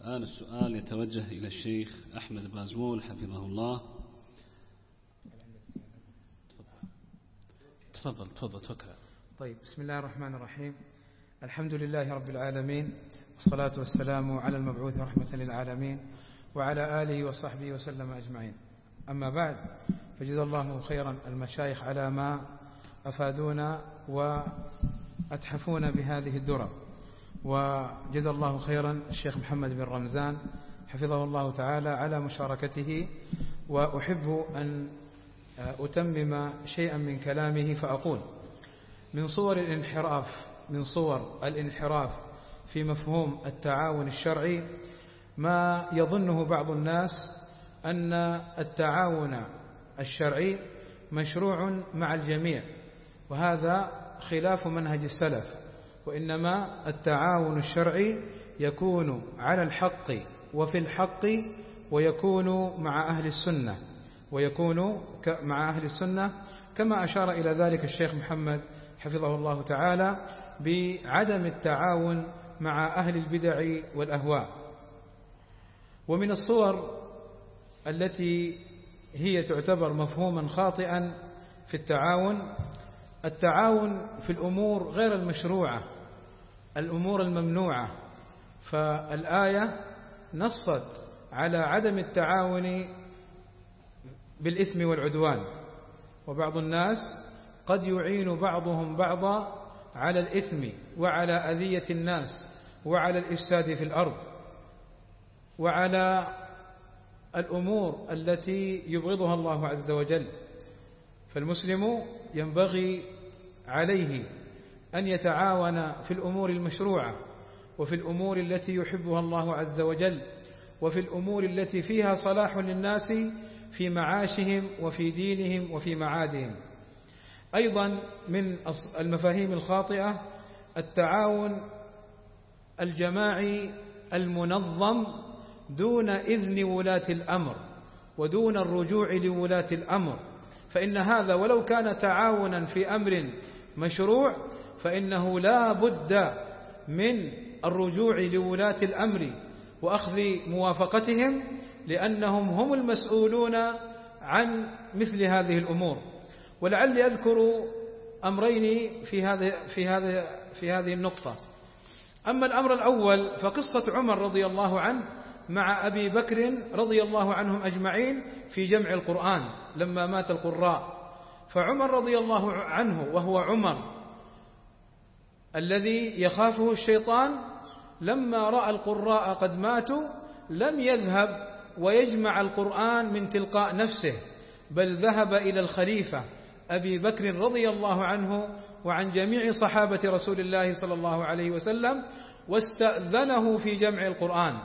الآن السؤال يتوجه إلى الشيخ أحمد بازمول حفظه الله. تفضل. طيب، بسم الله الرحمن الرحيم. الحمد لله رب العالمين، والصلاة والسلام على المبعوث رحمة للعالمين وعلى آله وصحبه وسلم أجمعين. أما بعد، فجزا الله خيرا المشايخ على ما أفادونا وأتحفونا بهذه الدرر، وجزا الله خيرا الشيخ محمد بن رمزان حفظه الله تعالى على مشاركته. وأحب أن أتمم شيئا من كلامه فأقول: من صور الانحراف في مفهوم التعاون الشرعي ما يظنه بعض الناس أن التعاون الشرعي مشروع مع الجميع، وهذا خلاف منهج السلف. وإنما التعاون الشرعي يكون على الحق وفي الحق، ويكون مع أهل السنة كما أشار إلى ذلك الشيخ محمد حفظه الله تعالى بعدم التعاون مع أهل البدع والأهواء. ومن الصور التي هي تعتبر مفهوما خاطئا في التعاون في الأمور غير المشروعة، الأمور الممنوعة. فالآية نصت على عدم التعاون بالإثم والعدوان، وبعض الناس قد يعين بعضهم بعضا على الإثم وعلى أذية الناس وعلى الإفساد في الأرض وعلى الأمور التي يبغضها الله عز وجل. فالمسلم ينبغي عليه أن يتعاون في الأمور المشروعة، وفي الأمور التي يحبها الله عز وجل، وفي الأمور التي فيها صلاح للناس في معاشهم وفي دينهم وفي معادهم. أيضا من المفاهيم الخاطئة التعاون الجماعي المنظم دون إذن ولاة الأمر ودون الرجوع لولاة الأمر، فإن هذا ولو كان تعاونا في أمر مشروع فإنه لا بد من الرجوع لولاة الأمر وأخذ موافقتهم، لأنهم هم المسؤولون عن مثل هذه الأمور. ولعلي أذكر أمرين في هذه النقطة. أما الأمر الأول فقصة عمر رضي الله عنه مع أبي بكر رضي الله عنهم أجمعين في جمع القرآن لما مات القراء. فعمر رضي الله عنه، وهو عمر الذي يخافه الشيطان، لما رأى القراء قد ماتوا لم يذهب ويجمع القرآن من تلقاء نفسه، بل ذهب إلى الخليفة أبي بكر رضي الله عنه وعن جميع صحابة رسول الله صلى الله عليه وسلم، واستأذنه في جمع القرآن.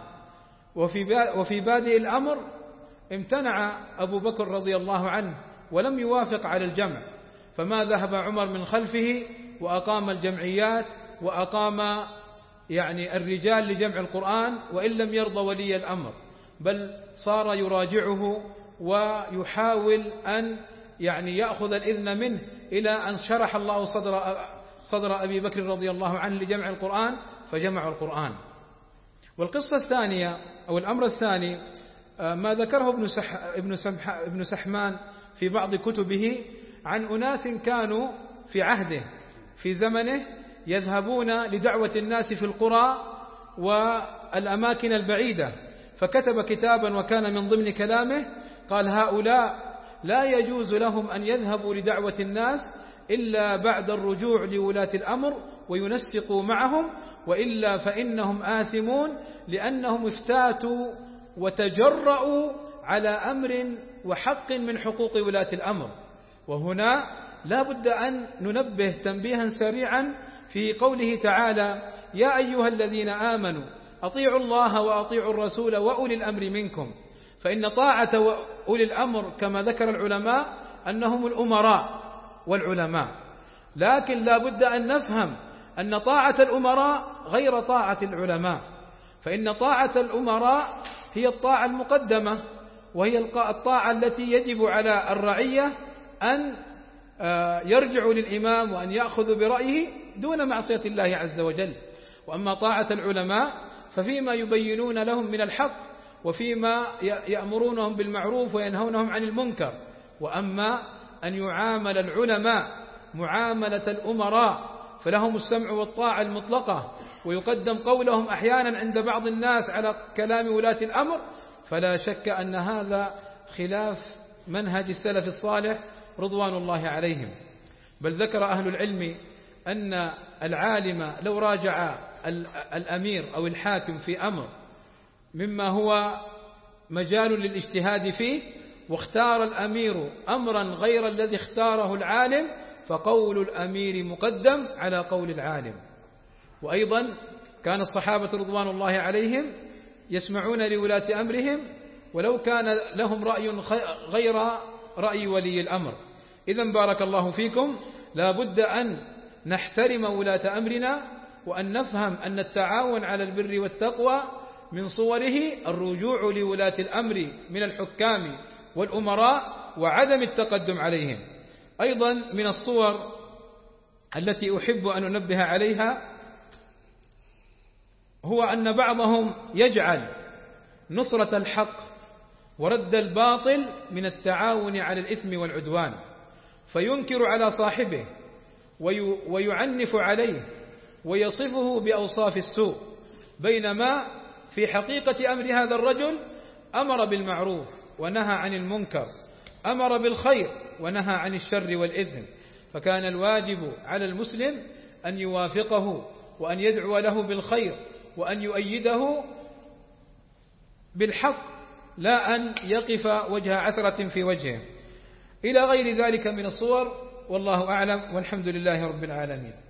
وفي بادئ الأمر امتنع أبو بكر رضي الله عنه ولم يوافق على الجمع، فما ذهب عمر من خلفه وأقام الجمعيات وأقام الرجال لجمع القرآن، وإن لم يرضى ولي الأمر، بل صار يراجعه ويحاول أن يأخذ الإذن منه، إلى أن شرح الله صدر أبي بكر رضي الله عنه لجمع القرآن فجمع القرآن. والقصة الثانية أو الأمر الثاني ما ذكره ابن سحمان في بعض كتبه عن أناس كانوا في عهده في زمنه يذهبون لدعوة الناس في القرى والأماكن البعيدة، فكتب كتابا وكان من ضمن كلامه قال: هؤلاء لا يجوز لهم أن يذهبوا لدعوة الناس إلا بعد الرجوع لولاة الأمر وينسقوا معهم، وإلا فإنهم آثمون، لأنهم افتاتوا وتجرؤوا على أمر وحق من حقوق ولاة الأمر. وهنا لا بد أن ننبه تنبيها سريعا في قوله تعالى: يا أيها الذين آمنوا أطيعوا الله وأطيعوا الرسول وأولي الأمر منكم. فإن طاعة أولي الأمر كما ذكر العلماء أنهم الأمراء والعلماء، لكن لا بد أن نفهم أن طاعة الأمراء غير طاعة العلماء، فإن طاعة الأمراء هي الطاعة المقدمة، وهي الطاعة التي يجب على الرعية أن يرجعوا للإمام وأن يأخذوا برأيه دون معصية الله عز وجل. وأما طاعة العلماء ففيما يبينون لهم من الحق، وفيما يأمرونهم بالمعروف وينهونهم عن المنكر. وأما أن يعامل العلماء معاملة الأمراء فلهم السمع والطاعة المطلقة، ويقدم قولهم أحيانا عند بعض الناس على كلام ولاة الأمر، فلا شك أن هذا خلاف منهج السلف الصالح رضوان الله عليهم. بل ذكر أهل العلم أن العالم لو راجع الأمير أو الحاكم في أمر مما هو مجال للاجتهاد فيه، واختار الأمير أمرا غير الذي اختاره العالم، فقول الأمير مقدم على قول العالم. وأيضا كان الصحابة رضوان الله عليهم يسمعون لولاة أمرهم ولو كان لهم رأي غير رأي ولي الأمر. إذن بارك الله فيكم، لا بد أن نحترم ولاة أمرنا، وأن نفهم أن التعاون على البر والتقوى من صوره الرجوع لولاة الأمر من الحكام والأمراء وعدم التقدم عليهم. أيضا من الصور التي أحب أن أنبه عليها هو أن بعضهم يجعل نصرة الحق ورد الباطل من التعاون على الإثم والعدوان، فينكر على صاحبه ويعنف عليه ويصفه بأوصاف السوء، بينما في حقيقة أمر هذا الرجل أمر بالمعروف ونهى عن المنكر، أمر بالخير ونهى عن الشر والإثم. فكان الواجب على المسلم أن يوافقه وأن يدعو له بالخير وأن يؤيده بالحق، لا أن يقف وجه عثرة في وجهه، إلى غير ذلك من الصور. والله أعلم، والحمد لله رب العالمين.